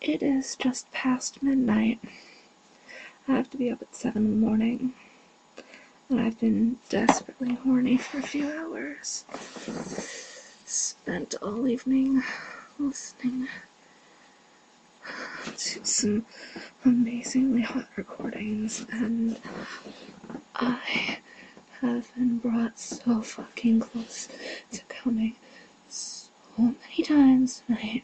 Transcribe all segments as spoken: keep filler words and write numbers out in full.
It is just past midnight. I have to be up at seven in the morning, and I've been desperately horny for a few hours. Spent all evening listening to some amazingly hot recordings, and I have been brought so fucking close to coming so many times tonight.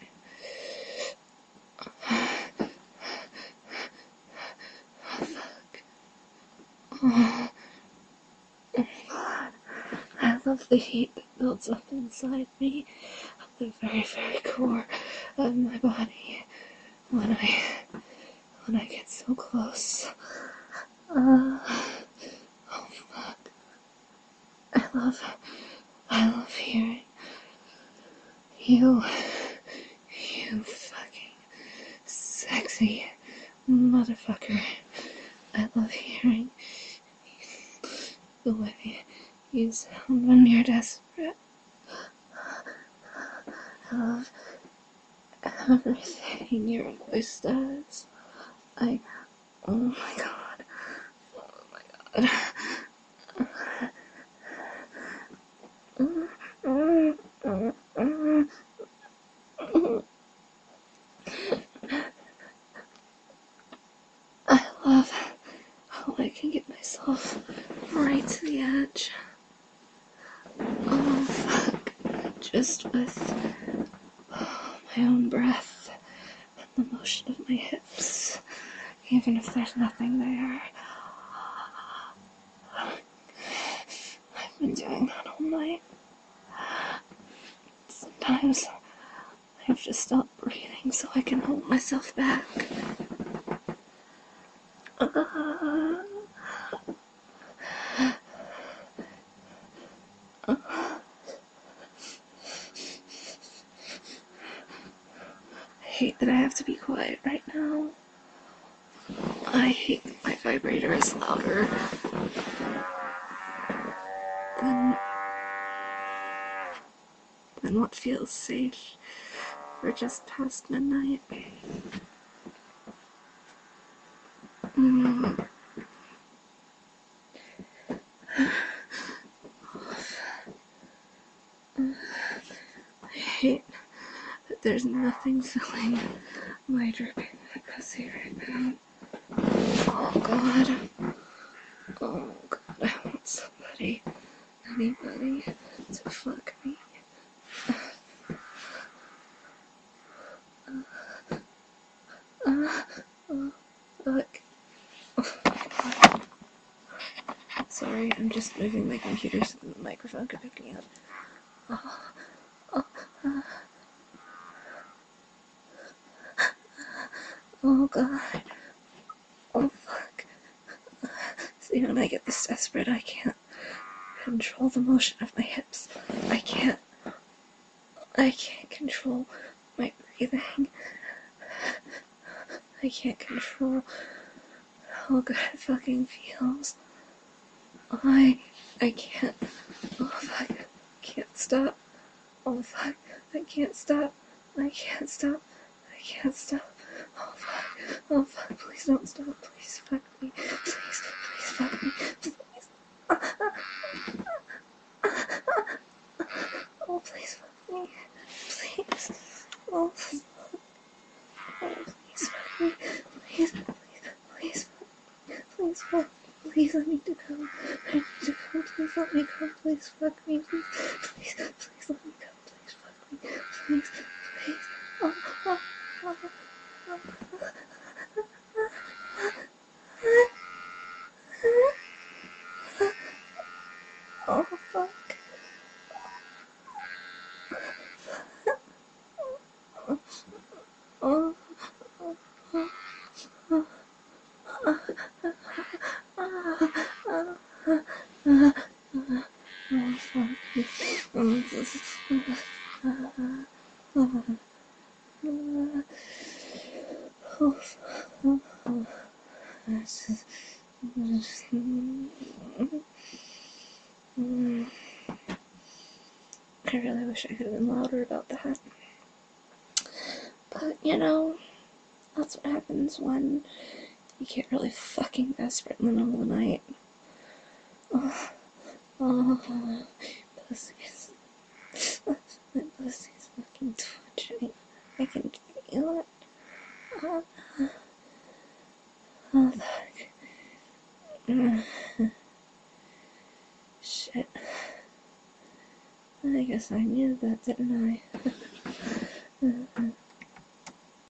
Oh, oh God. I love the heat that builds up inside me, at the very, very core of my body, when I, when I get so close. Uh, oh fuck. I love, I love hearing you, you fucking sexy motherfucker. I love hearing the way you sound when you're desperate. I love everything your voice does. I, oh my God, oh my God. I love how I can get myself right to the edge. Oh fuck, just with oh, my own breath and the motion of my hips, even if there's nothing there. I've been doing that all night. Sometimes I have to stop breathing so I can hold myself back. Uh, uh, I hate that I have to be quiet right now. I hate that my vibrator is louder than, than what feels safe for just past midnight. Mm. I hate that there's nothing filling my dripping pussy right now. Oh God. Oh God, I want somebody, anybody, to fuck me. Uh, oh, fuck. Oh, sorry, I'm just moving my computer so the microphone can pick me up. Oh, oh, uh. Oh God. Oh fuck. See, when I get this desperate, I can't control the motion of my hips. I can't. I can't control my breathing. I can't control how good it fucking feels. I. I can't. Oh fuck. I can't stop. Oh fuck. I can't stop. I can't stop. I can't stop. Oh fuck. Oh fuck. Please don't stop. Please fuck me. Please. Please fuck me. Please. Oh, please fuck me. Please. Oh, please. Oh, please fuck me. Please. Please. Please fuck me. Please fuck me. Please, I need to come. I need to come. Please let me come. Please fuck me. Please. Please. Please let me come. Please fuck me. Please. Please. Oh, oh, oh, oh. Oh, fuck. Oh, oh, oh, oh. I really wish I could have been louder about that. But, you know, That's what happens when you get really fucking desperate in the middle of the night. Oh, oh, my pussy's, my pussy's fucking twitching. I can feel it. Oh, oh fuck. Shit. I guess I knew that, didn't I?